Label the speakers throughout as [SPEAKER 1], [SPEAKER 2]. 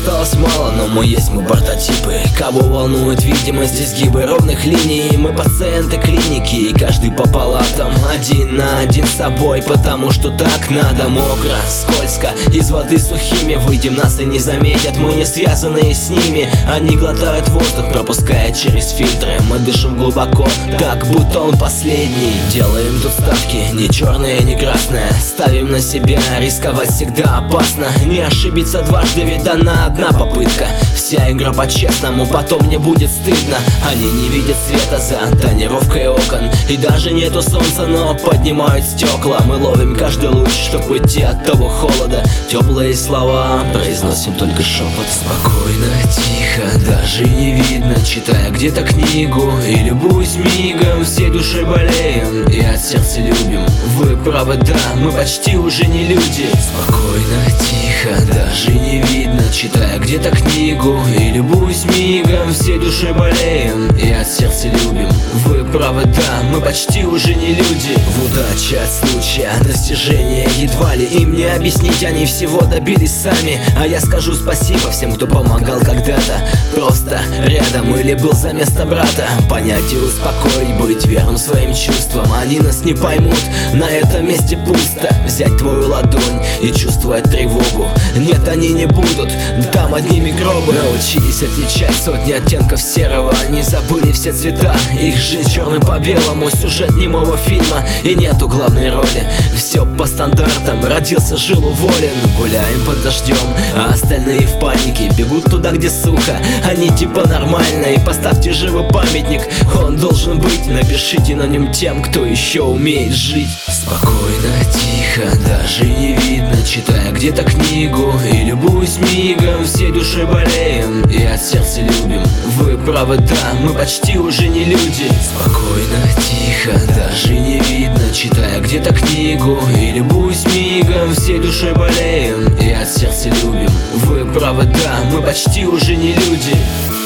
[SPEAKER 1] осталось мало, но мы есть, мы прототипы. Кого волнует видимость, изгибы ровных линий. Мы пациенты клиники, и каждый по палатам, один на один с собой, потому что так надо. Мокро, скользко, из воды сухими выйдем, нас и не заметят, мы не связанные с ними. Они глотают воздух, пропуская через фильтры. Мы дышим глубоко, так будто он последний. Делаем тут ставки, не черные, не красные. Ставим на себя, рисковать всегда опасно. Не ошибиться дважды, ведь дана одна попытка. Вся игра по-честному, потом не будет стыдно. Они не видят света за тонировкой окон, и даже нету солнца, но поднимают стекла. Мы ловим каждый луч, чтоб уйти от того холода. Теплые слова произносим только шепот. Спокойно, тихо, даже не видно, читая где-то книгу и любуюсь мигом. Всей душой болеем и от сердца любим. Вы правы, да, мы почти уже не люди. Спокойно, тихо, даже не видно, читая где-то книгу и любуюсь мигом. Всей душой болеем и от сердца любим. Вы правы, да, мы почти уже не люди. В удаче от случая, достижения едва ли им не объяснить, они всего добились сами. А я скажу спасибо всем, кто помогал когда-то, просто рядом или был за место брата. Понять и успокоить, быть верным своим чувствам. Они нас не поймут, на этом месте пусто. Взять твою ладонь и чувствовать тревогу. Нет, они не будут, там одними гробы. Научились отличать сотни оттенков серого. Они забыли все цвета, их жизнь черным по белому. Сюжет немого фильма, и нету главной роли. Все по стандартам, родился, жил, уволен. Гуляем под дождем, а остальные в панике бегут туда, где сухо. Они типа нормально, и поставьте живой памятник. Он должен быть, напишите на нем тем, кто еще умеет жить. Спокойно, тихо, даже не видно, читая где-то книгу и любуюсь мигом. Всей душой болеем и от сердца любим. Вы правы, да, мы почти уже не люди. Спокойно, тихо, даже не видно, читая где-то книгу и любуюсь мигом. Всей душой болеем и от сердца любим. Вы правы, да, мы почти уже не люди.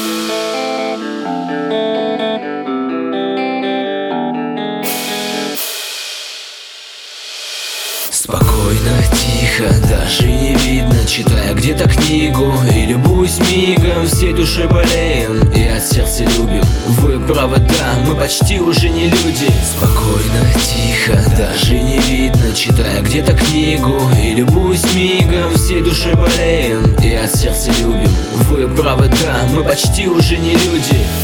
[SPEAKER 1] Спокойно, тихо, даже не видно, читая где-то книгу и любуюсь мигом. Всей душой болеем и от сердца любим. Вы правы, да, мы почти уже не люди. Спокойно, тихо, даже не видно, читая где-то книгу и любуюсь мигом. Всей душой болеем и от сердца любим. Вы правы, да, мы почти уже не люди.